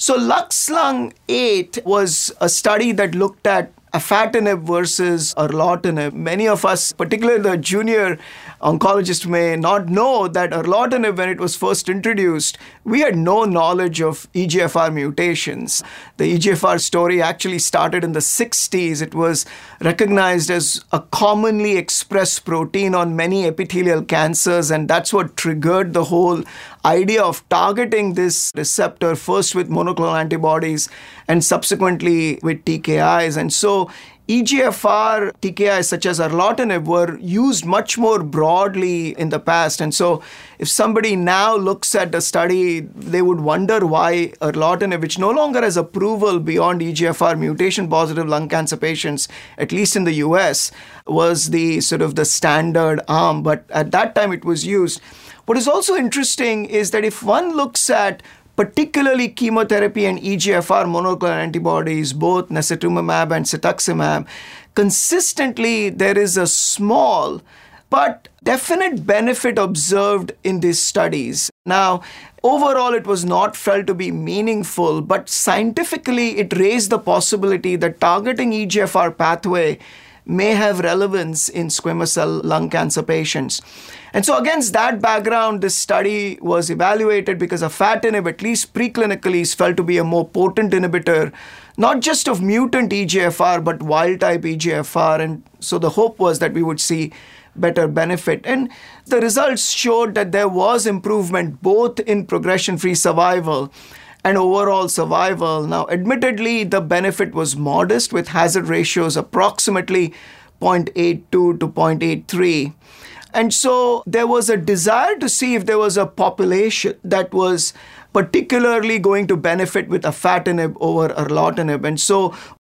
So Lux-Lung 8 was a study that looked at afatinib versus erlotinib. Many of us, particularly the junior oncologists, may not know that erlotinib, when it was first introduced, we had no knowledge of EGFR mutations. The EGFR story actually started in the 60s. It was recognized as a commonly expressed protein on many epithelial cancers, and that's what triggered the whole idea of targeting this receptor, first with monoclonal antibodies and subsequently with TKIs. And so EGFR TKIs such as erlotinib were used much more broadly in the past. And so if somebody now looks at the study, they would wonder why erlotinib, which no longer has approval beyond EGFR mutation-positive lung cancer patients, at least in the US, was the sort of the standard arm. But at that time it was used. What is also interesting is that if one looks at particularly chemotherapy and EGFR monoclonal antibodies, both necitumumab and cetuximab, consistently there is a small but definite benefit observed in these studies. Now, overall, it was not felt to be meaningful, but scientifically it raised the possibility that targeting EGFR pathway may have relevance in squamous cell lung cancer patients. And so against that background, this study was evaluated because afatinib, at least preclinically, is felt to be a more potent inhibitor, not just of mutant EGFR, but wild-type EGFR. And so the hope was that we would see better benefit. And the results showed that there was improvement both in progression-free survival and overall survival. Now, admittedly, the benefit was modest with hazard ratios approximately 0.82 to 0.83. And so there was a desire to see if there was a population that was particularly going to benefit with afatinib over erlotinib. And so